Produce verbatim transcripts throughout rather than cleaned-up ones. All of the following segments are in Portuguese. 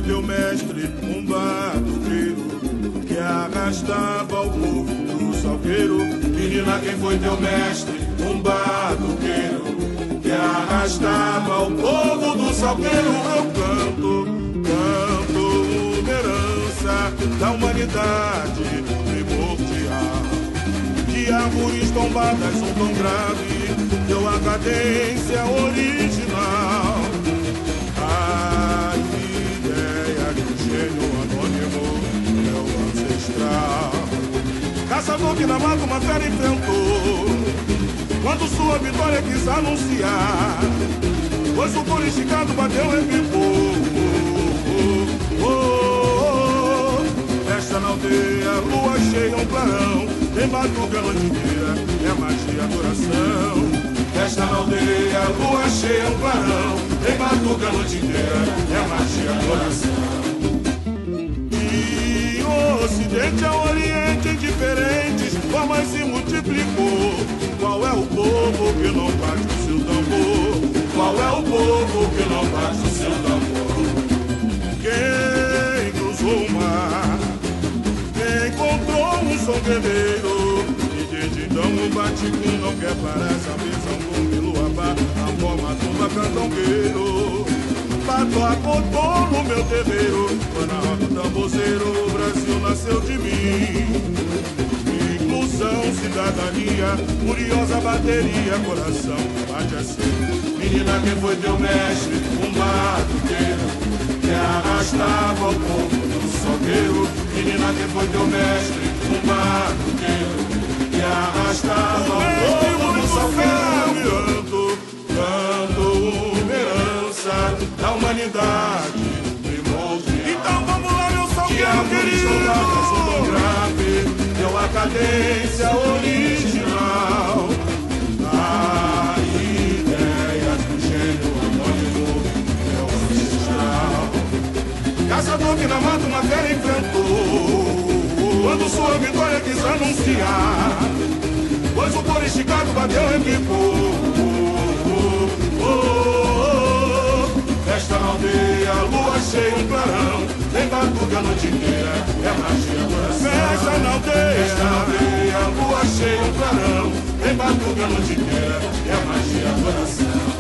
teu mestre, um batuqueiro que arrastava o povo do salgueiro? Menina, quem foi teu mestre? Um batuqueiro que arrastava o povo do salgueiro. Eu canto, canto uma herança da humanidade primordial, de árvores tombadas, um tom grave deu a cadência original. A ideia de um gênio anônimo é o ancestral. Caçador que na mata uma fera enfrentou, quando sua vitória quis anunciar, pois o couro esticado bateu e pipou. Oh, oh, oh. Esta na aldeia, lua cheia, um clarão, tem batuque a noite inteira, é magia, adoração. Esta na aldeia, lua cheia, um clarão, tem batuque a noite inteira, é magia, adoração. E o ocidente ao oriente, em diferentes formas se multiplicou. Qual é o povo que não bate o seu tambor? Qual é o povo que não bate o seu tambor? Quem cruzou o mar, quem encontrou um som guerreiro, e desde então o batico não quer parar. Essa visão com Luabá, a forma tumba cantongueiro. Bato acotou no meu terreiro, foi na roda do tambozeiro, o Brasil nasceu de mim. Inclusão, cidadania, curiosa bateria, coração bate assim. Menina, quem foi teu mestre? Um batuqueiro que arrastava o povo do salgueiro. Menina, quem foi teu mestre? Um batuqueiro que arrastava o povo do salgueiro. Canto, canto uma herança da humanidade primordial. Então vamos lá, meu salgueiro querido. Grave deu a cadência original. A ideia do gênio anônimo é o ancestral. Caçador que na mata uma fera enfrentou, quando sua vitória quis anunciar, pois o couro esticado bateu e pipou. Oh, oh, oh. Esta na aldeia, lua cheia, um clarão, tem batuque a noite inteira, é magia, adoração. Festa na aldeia, festa na aldeia, lua cheia, um clarão, tem batuque a noite inteira, é magia, adoração.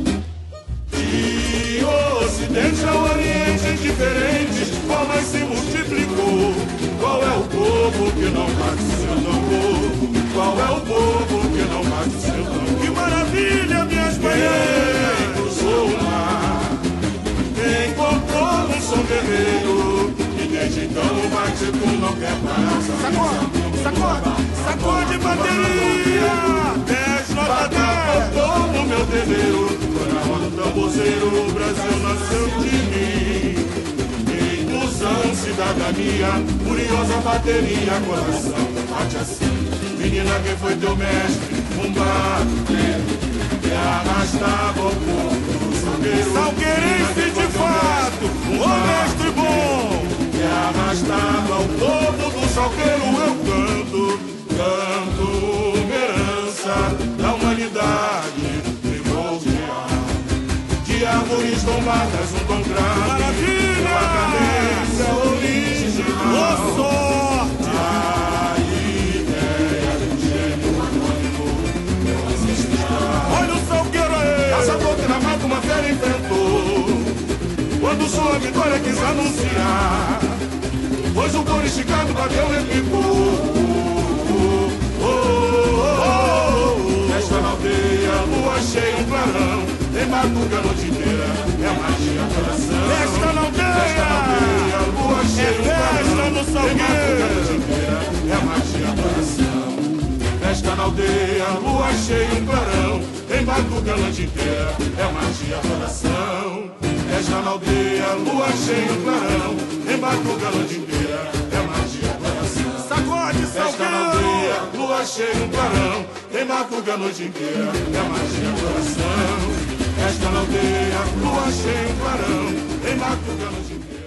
E o ocidente ao oriente, em diferentes formas se multiplicou. Qual é o povo que não bate seu tambor? Qual é o povo que não bate seu tambor? Que maravilha, minhas mulheres! Quem cruzou o mar, quem encontrou um som guerreiro, e desde então o batico não quer parar. Sacode, sacode, sacode bateria! Dez nota dez! Botou no meu terreiro, foi na roda do tambozeiro, o Brasil nasceu de mim. Inclusão, cidadania, curiosa bateria, coração bate assim. Menina, quem foi teu mestre? Um batuqueiro que arrastava o povo do salgueiro. Salgueirense de fato, o mestre bom que arrastava o povo do salgueiro. Eu canto, canto uma herança da humanidade primordial, de árvores tombadas, um tom grave. Maravilha! Uma cadência original. Oh, sorte! A ideia do gênio anônimo é o ancestral. Olha o salgueiro aí! Caçador que na mata uma fera enfrentou, quando sua vitória quis anunciar, pois o couro esticado bateu e pipou. Oh, oh, oh. Esta na aldeia, lua cheia, um clarão, tem batuque a noite inteira, é magia, coração. Festa na aldeia, festa na aldeia, lua cheia, um clarão, no salgueiro, é magia, coração. Festa na aldeia, lua cheia, um clarão, tem batuque a noite inteira, é magia, coração. Festa na aldeia, lua cheia, um clarão, tem batuque a noite inteira, é magia, coração. Sacode, salgueiro! Festa na aldeia, lua cheia, um clarão, tem batuque a noite inteira, é magia, coração. Esta na aldeia, lua cheia, um clarão, tem batuque a noite inteira.